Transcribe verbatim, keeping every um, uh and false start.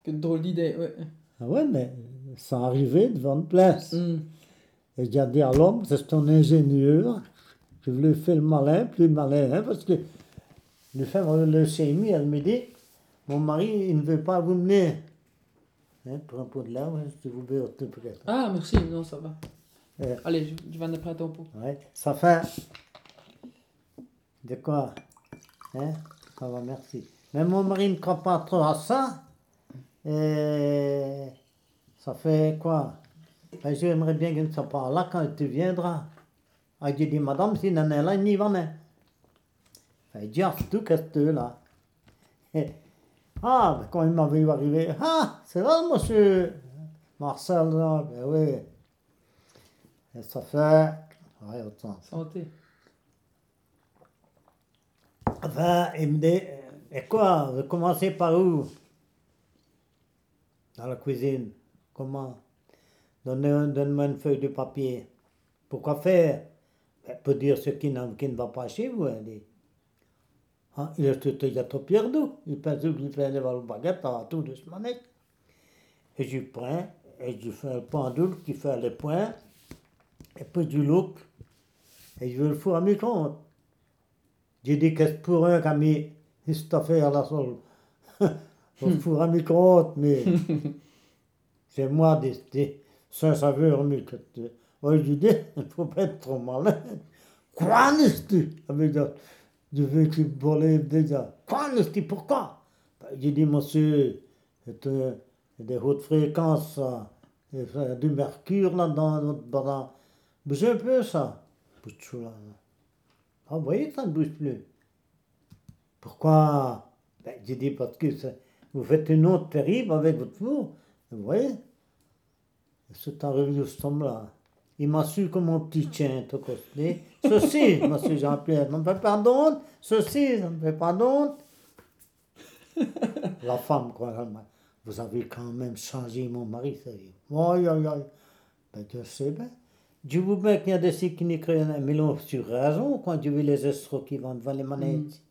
Quelle drôle d'idée, ouais. Ah ouais, mais ça arrivait devant une place. Hmm. Et j'ai dit à l'homme, c'est ton ingénieur. Je voulais faire le malin, plus malin, hein, parce que le femme de leucémie, elle me dit, mon mari, il ne veut pas vous mener. Hein, pour un pot de lait, ouais, je vous béis tout près. Ah, merci, non, ça va. Euh, Allez, je, je vais en prendre ton pot. ouais, ça fait... De quoi? Hein? Ça va, merci. Mais mon mari ne croit pas trop à ça. Et ça fait quoi? Ben, j'aimerais bien que ça part là quand tu viendras. Ah, j'ai dit, madame, si n'en est là, il n'y va pas. Il dit, ah, c'est tout qu'est-ce que là? Et, ah, ben, quand il m'a vu arriver, ah, c'est là, monsieur Marcel, là, ben oui. Et ça fait, ouais, autant. Santé. Enfin, il me dit, et quoi, vous commencez par où? Dans la cuisine. Comment? Donne-moi donne une feuille de papier. Pourquoi faire? Ben, pour dire ce qui, qui ne va pas chez vous, elle dit. Ah, il est tout, il a tout perdu. Il pense qu'il fait le baguette à tout de ce manette. Et je prends, et je fais le pendule qui fait les points, et puis du look, et je veux le four à micro-ondes. J'ai dit qu'est-ce pour un qui a mis cette affaire à la sol. Le four à micro-ondes, mais c'est moi des, des sans saveur, mais que tu. Ouais, je dis, il ne faut pas être trop malin. Quoi n'est-ce avec ça? Je veux qu'il volait déjà. Quoi n'est-ce pourquoi? Ben, j'ai dit, monsieur, c'est euh, des hautes fréquences, ça. Il y a du mercure là dans notre bras. Bougez un peu ça. Bouge là. Ah, vous voyez que ça ne bouge plus. Pourquoi? Ben, j'ai dit, parce que ça, vous faites une honte terrible avec votre four. Vous voyez? C'est arrivé ce homme-là. Il m'a su comme mon petit chien, tout costé. Ceci, monsieur Jean-Pierre, ne me fait pas d'honte. Ceci, ne me fait pas d'honte. La femme, quoi, elle m'a- vous avez quand même changé mon mari, sérieux. Aïe, aïe, aïe. Ben, je sais bien. Je vous mets qu'il y a des sites qui n'y créent, mais ils ont sur raison quand je vois les escrocs qui vont devant les manettes.